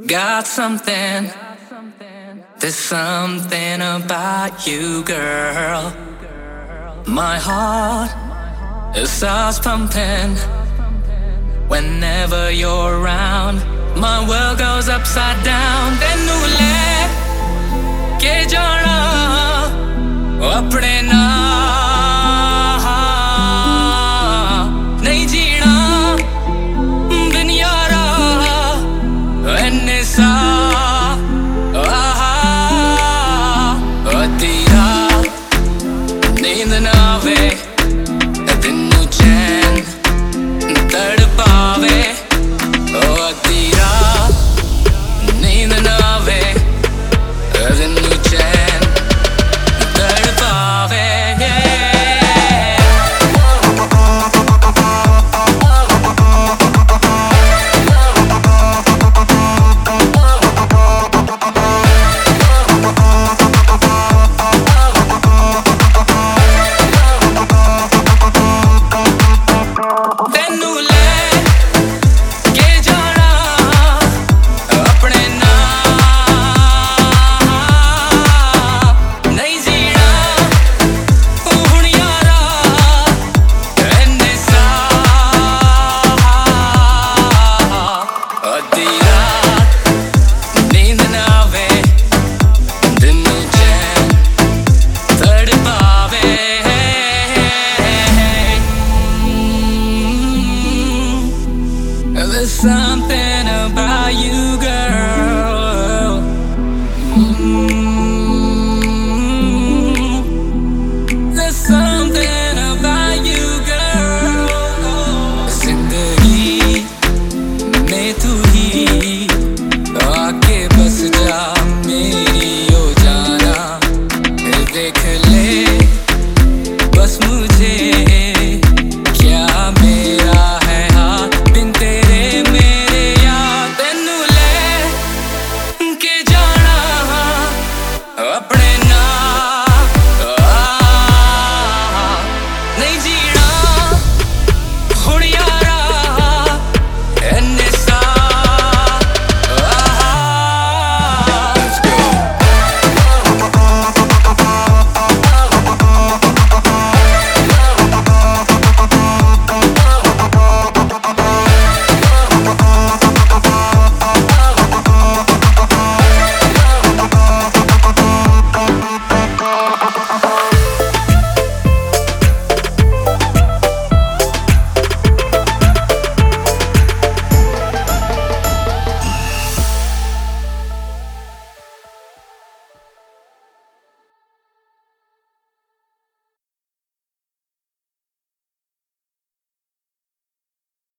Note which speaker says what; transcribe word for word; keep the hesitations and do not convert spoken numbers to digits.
Speaker 1: Got something, there's something about you, girl. My heart, it starts pumping whenever you're around. My world goes upside down. Tenu le ke jana apne naal nahi jeena bin yara enne sa adhi raat neend na aave tenu chain tad paave adhi raat neend na aave tenu chain tad paave There's something about you, girl. Mm-hmm. There's something about you, girl. Zindagi mein tu hi aake bas ja meri ho jana, dekh le bas mujhe